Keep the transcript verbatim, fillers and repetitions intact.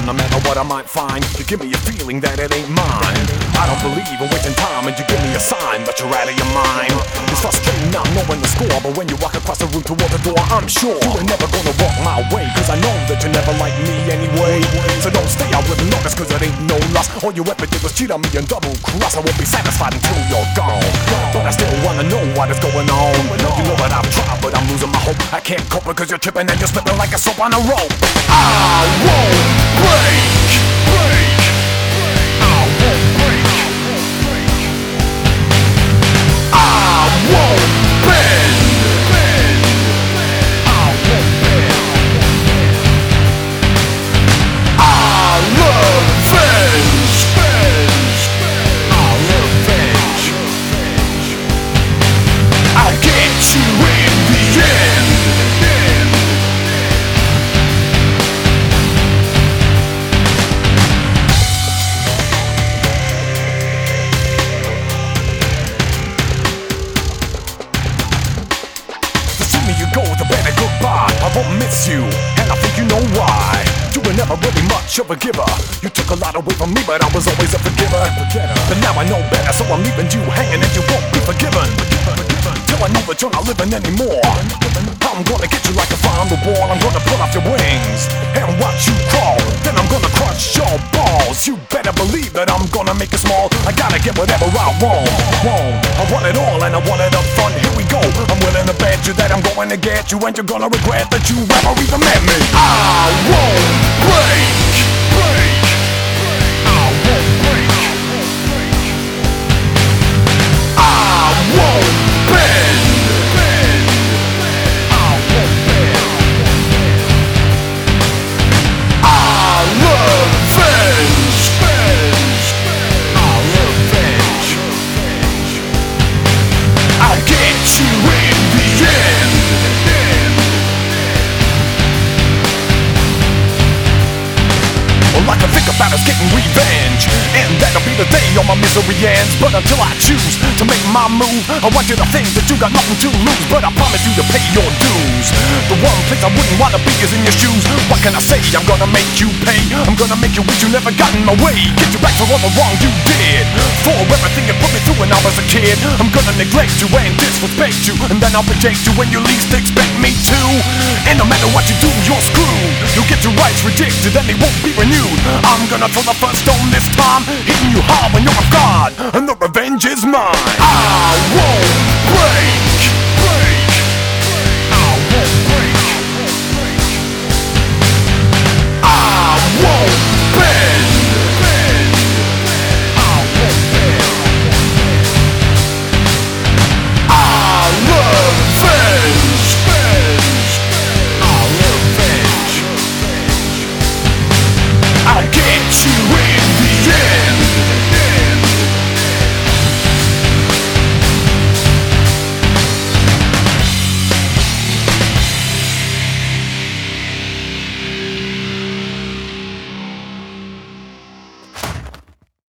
No matter what I might find, you give me a feeling that it ain't mine. I don't believe in wasting time, and you give me a sign that you're out of your mind. It's frustrating not knowing the score, but when you walk across the room toward the door, I'm sure you ain't never gonna walk my way, cause I know that you never like me anyway. So don't stay out with the notice, cause it ain't no loss. All you ever did was cheat on me and double cross. I won't be satisfied until you're gone, but I still wanna know what is going on. You know that I've tried, but I'm losing my hope. I can't cope because you're tripping and you're slipping like a soap on a rope. I won't break, break. I won't break. I won't bend, bend. I won't bend. I love revenge, revenge. I love revenge. I'll get you in the end. You go with a better goodbye. I won't miss you, and I think you know why. You were never really much of a giver. You took a lot away from me, but I was always a forgiver. But now I know better, so I'm leaving you hanging, and you won't be forgiven. Till I know that you're not living anymore. I'm gonna get you like a fly on the wall. I'm gonna pull off your wings and watch you crawl. Then I'm gonna crush your balls. You better believe that I'm gonna make you small. I gotta get whatever I want. want. I want it all, and I want it up front. Here we go. I'm willing to bet you that I'm going to get you, and you're gonna regret that you ever even met me. I won't break, break. I won't break. I won't bend, bend. I won't bend. I love revenge, revenge. I love revenge. I'll get you in the end. All I can think about is getting revenge, and that'll be the day all my misery ends. But until I choose to make my move, I want you to think that you got nothing to lose. But I promise you to pay your dues. The one place I wouldn't wanna be is in your shoes. What can I say? I'm gonna make you pay. I'm gonna make you wish you never got in my way. Get you back for all the wrong you did, for everything you put me through when I was a kid. I'm gonna neglect you and disrespect you, and then I'll reject you when you least expect me to. And no matter what you do, you're screwed. You'll get your rights rejected and they won't be renewed. I'm gonna throw the first stone this time, hitting you hard when you're a god, and the revenge is mine. I won't break.